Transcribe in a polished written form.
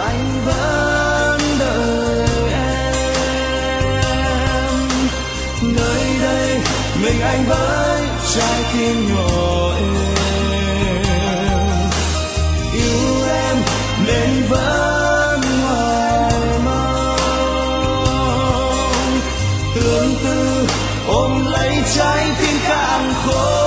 anh vẫn đợi em. Nơi đây mình anh với trái tim nhỏ em, yêu em nên vẫn hoài mong, tương tư ôm lấy trái tim càng khổ.